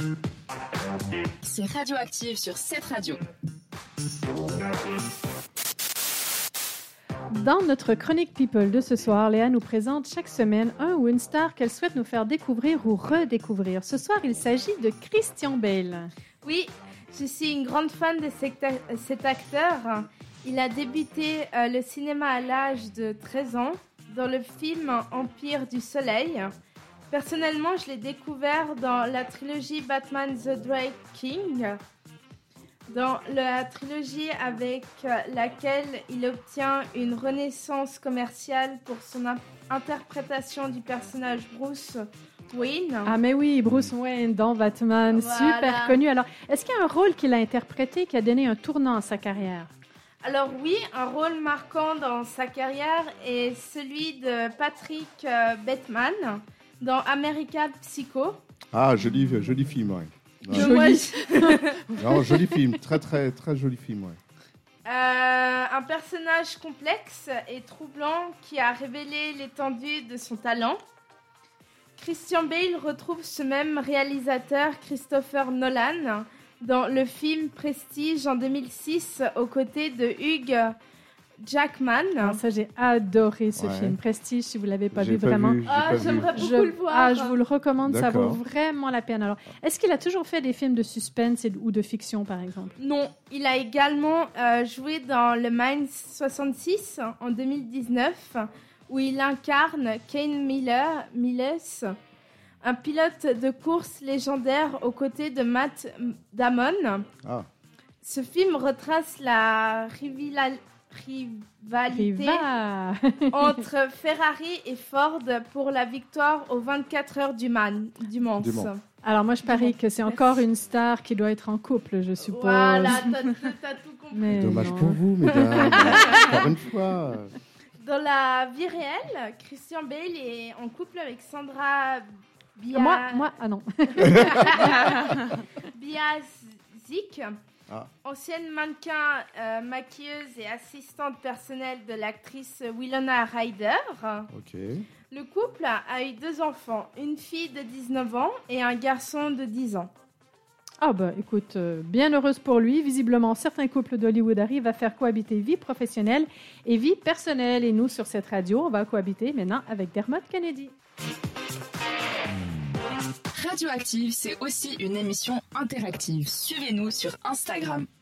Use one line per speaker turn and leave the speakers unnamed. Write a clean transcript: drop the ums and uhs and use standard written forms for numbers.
C'est Radioactive sur cette radio.
Dans notre chronique People de ce soir, Léa nous présente chaque semaine un ou une star qu'elle souhaite nous faire découvrir ou redécouvrir. Ce soir, il s'agit de Christian Bale.
Oui, je suis une grande fan de cet acteur. Il a débuté le cinéma à l'âge de 13 ans dans le film Empire du Soleil. Personnellement, je l'ai découvert dans la trilogie Batman The Drake King, dans la trilogie avec laquelle il obtient une renaissance commerciale pour son interprétation du personnage Bruce Wayne.
Ah mais oui, Bruce Wayne dans Batman,
Voilà.
Super connu. Alors, est-ce qu'il y a un rôle qu'il a interprété qui a donné un tournant à sa carrière?
Alors oui, un rôle marquant dans sa carrière est celui de Patrick Bateman dans American Psycho.
Ah, joli film, ouais.
Joli.
Non, joli film, très joli film, ouais.
Un personnage complexe et troublant qui a révélé l'étendue de son talent. Christian Bale retrouve ce même réalisateur, Christopher Nolan, dans le film Prestige en 2006, aux côtés de Hugh Jackman.
Alors ça, j'ai adoré ce
Ouais.
film. Prestige, si vous ne l'avez pas
J'ai
vu,
pas
vraiment.
vu, j'ai pas vu.
J'aimerais beaucoup le voir.
Ah, je vous le recommande, ça vaut
D'accord.
vraiment la peine. Alors, est-ce qu'il a toujours fait des films de suspense ou de fiction, par exemple?
Non, il a également joué dans Le Mines 66 en 2019, où il incarne Kane Miles, un pilote de course légendaire aux côtés de Matt Damon.
Ah,
Ce film retrace la rivalité
Riva.
entre Ferrari et Ford pour la victoire aux 24 heures du Mans.
Du Mans.
Alors, moi, je parie que c'est encore une star qui doit être en couple, je suppose.
Voilà, t'as tout compris.
Mais
dommage
non.
pour vous, mesdames. Encore une fois.
Dans la vie réelle, Christian Bale est en couple avec Sandra
Ah non.
Biazik,
Ah.
ancienne mannequin, maquilleuse et assistante personnelle de l'actrice Winona Ryder.
Ok.
Le couple a eu 2 enfants, une fille de 19 ans et un garçon de 10 ans.
Ah bah écoute, bien heureuse pour lui. Visiblement, certains couples d'Hollywood arrivent à faire cohabiter vie professionnelle et vie personnelle. Et nous, sur cette radio, on va cohabiter maintenant avec Dermot Kennedy.
Radioactive, c'est aussi une émission interactive. Suivez-nous sur Instagram.